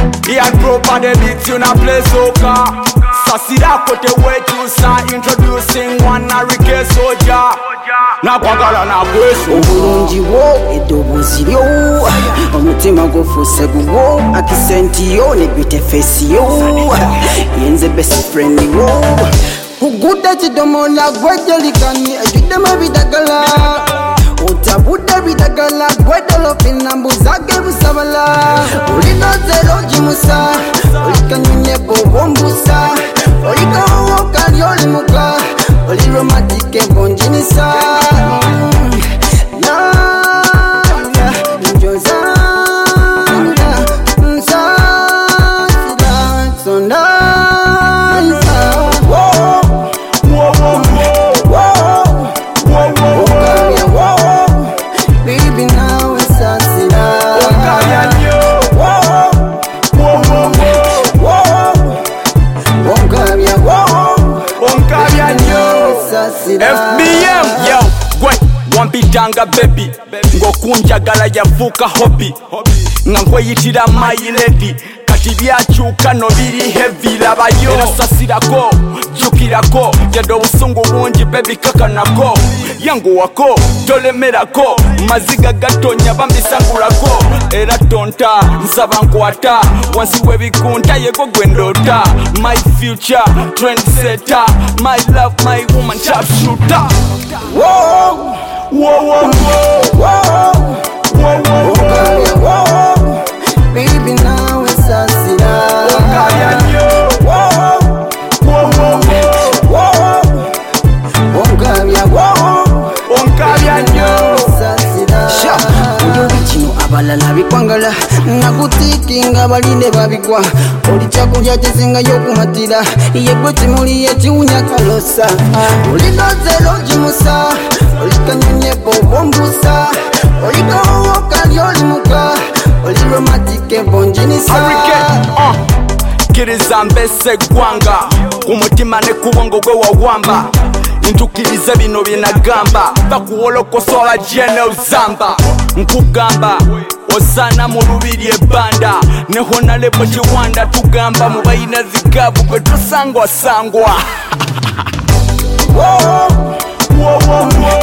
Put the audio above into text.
He had proper the beats you na play soca. Sasira kote wetu sa introducing one Arike Soldier. Na kwagala na kwesu obulungi wo edobuzi lyo omutima gufuse guwo akisenti yo ne bite face yo yenze best friend wo kuguda kidomola gwejelikani ajude mabidagala utabuda bidagala gwedolo pinambu zage busabala ulinoze loji musa ulikanyune bobombusa ulikawo kalioli muka uli romantique bonjinisa FBM, yo, gwe, wampitanga baby ngokunjagala yavuka hobby nga nkweyitira my lady kati byakyuka no biri heavy labayo era sasirako jukirako yadde obusungu bungi baby kakanako yanguwako tolemerako maziga gatonya bambisangulako era tonta nsaba nkwata wansi w'ebigunta yego gwendota my future trendsetter my love my woman sharpshooter. Whoa, whoa, whoa, whoa, whoa, whoa, whoa, baby now it's Sasira. Abalala bikwangala nakutikinga baline babigwa oli kyakulya kisinga yokumatira yegwe kimuli ekiwunya kalosa olinoze loji musa olikanyonye bobombusa olikawo kalyoli muka oli romantique bonjinisa kiriza mbese gwanga kumutima ne kubongo gwe wawamba ntukirize bino byenagamba bakuwolokosola jene uzamba nkugamba osana mu lubiri ebbanda ne honalebo kiwanda tugamba mu bayina zigavu gwe tusangwasangwa.